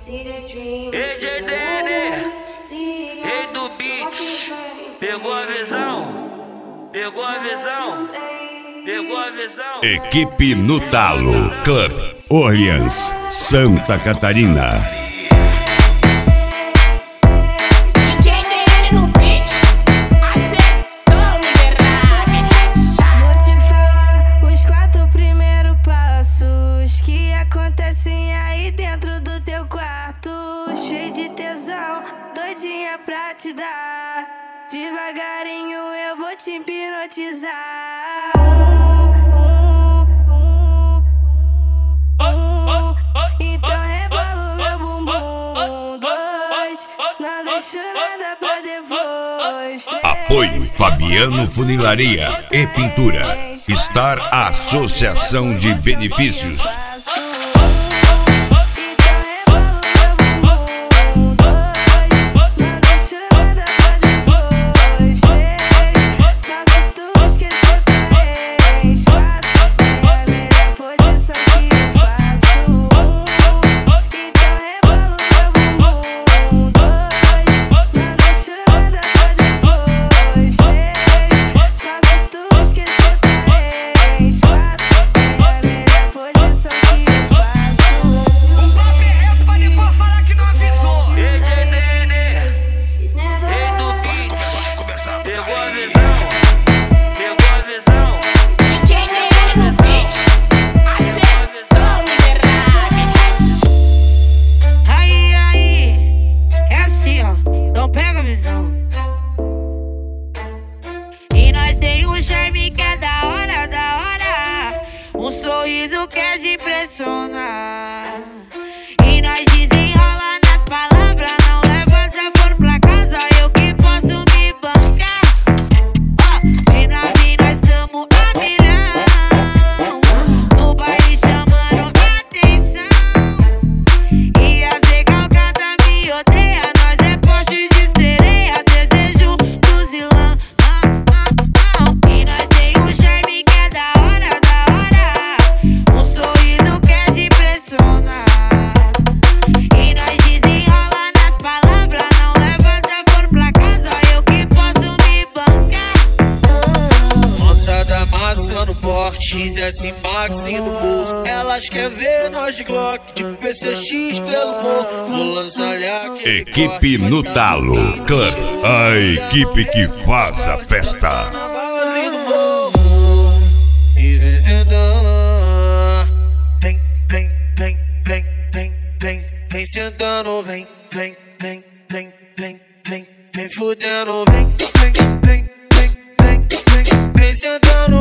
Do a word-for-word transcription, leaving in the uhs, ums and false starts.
E G D N, rei do beat, pegou a visão, pegou a visão, pegou a visão. Equipe no Talo, Club Orleans, Santa Catarina. Acontecem aí dentro do teu quarto, cheio de tesão, doidinha pra te dar. Devagarinho eu vou te hipnotizar. Um, um, um, um. Então rebola o meu bumbum. Dois, não deixo nada pra depois. Três, Apoio Fabiano Funilaria e Pintura. Star Associação de Benefícios. E nós tem um charme que é da hora, da hora, um sorriso que é de impressionar. E nós desenrola nas palavras, não leva desaforo pra casa, eu que posso me bancar. Oh, de nave nós tamo a milhão, no baile chamando atenção. E as recalcadas me odeia, nós é poste de sereia, desejo do zilão. E nós tem um charme que é da hora, da hora, um sorriso que é de impressionar. E nós desenrola nas palavras, não leva desaforo pra casa, eu que posso me bancar. Moçada massa no porte, X S Max no bolso. Elas querem ver nós de Glock, de P C X pelo morro. Vou lançar aqui. Equipe no Talo, Club, a equipe que faz a festa. E vem sentando, vem, vem, vem, vem, vem, vem, vem sentando, vem, vem, vem, vem, vem, vem, vem fudendo, vem, vem, vem, vem, vem, vem, vem sentando.